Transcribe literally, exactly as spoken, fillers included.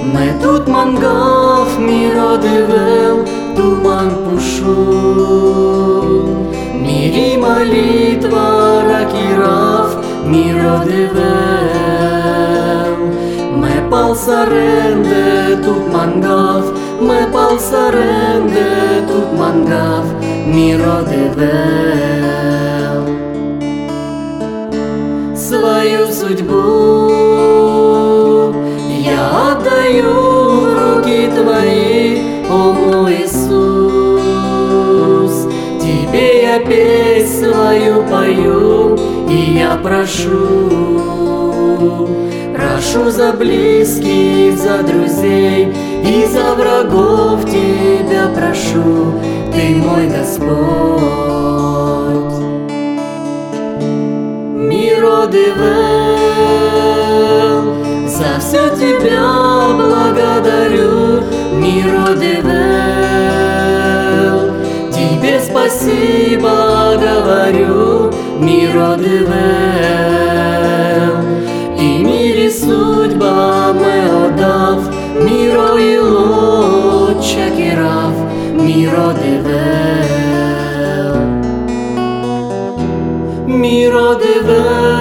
Ме тут мангав, міро дивел, туман пушу. Мири молитва, ракирав, миро дивел. Ме пал саренде, тут мангав, ме пал саренде, тут мангав, миро дивел. Свою судьбу я отдаю в руки Твои, о мой Иисус. Тебе я песнь свою пою, и я прошу, прошу за близких, за друзей и за врагов Тебя прошу, Ты мой Господь. Миро дивел, за все Тебя благодарю, миро дивел. Тебе спасибо говорю, миро дивел. И мире судьба ме отдав, миро и лоча кирав, миро дивел. Миро дивел.